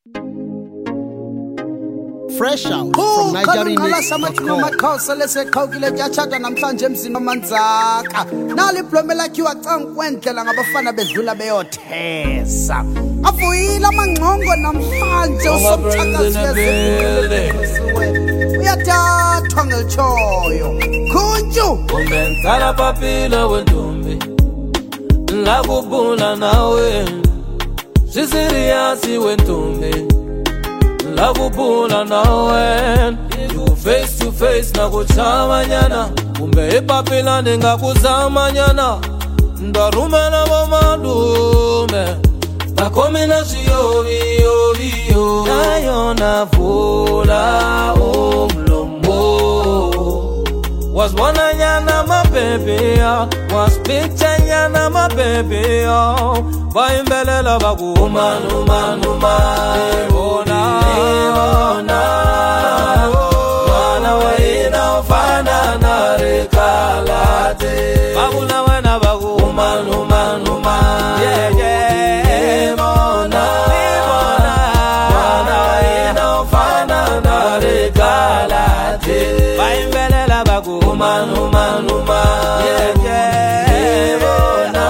Fresh out from NigerianMix.com. namhlanje emzini omanzaka naliplome lakhiwa cankwenhlela ngabafana bedlula beyothesa avuyile amangqongo namhlanje uyathathwa ngelitshoyo khunju umbenzala papila wentombi ngakubula nawe sisiriyasi wentombi ngakubula nawe you face to face nakuchamanyana kumbe ipapila ningakuzamanyana ndarumela bomalume bakomina ziyoviyoviyo nayo navula umlomo was one nyana my baby was picture nyana my baby baimbelela bakuma numa bona wana waina ufana na rekalate bakuna wena bakuma numa yeah bona wana waina ufana na rekalate baimbelela bakuma numa yeah bona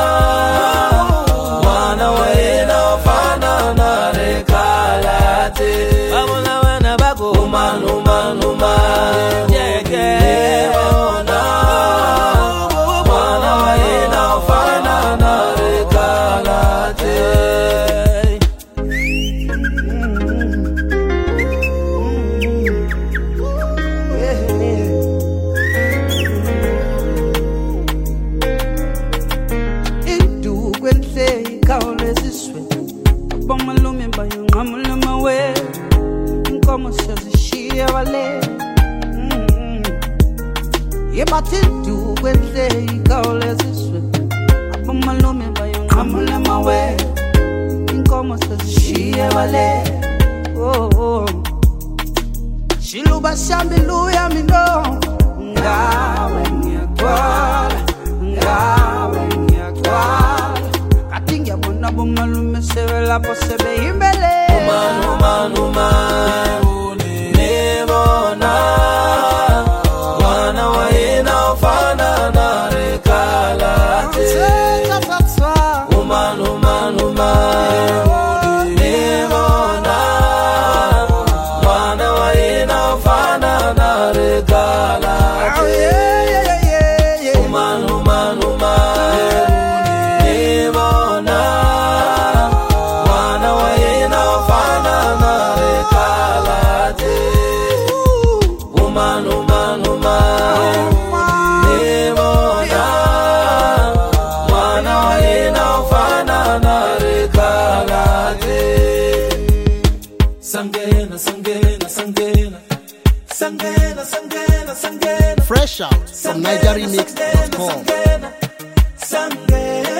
wana waina ufana na rekalate bakuna wena bakuma numa yeah bona wana waina ufana na rekalate. Malume bayongamula mawe inkomo sezishiya wale yebathindu kwenhle ikawuleziswe abomalume bayongamula mawe inkomo sezishiya wale oh shiluba shambiluya mindo ngawe ngiyagwala kathi ngiyabona bomalume lapho sebe imbele numa unibona wana waina ufana na rekalate numa unibona wana waina ufana na rekalate numa unibona Fresh out from NigerianMix.com.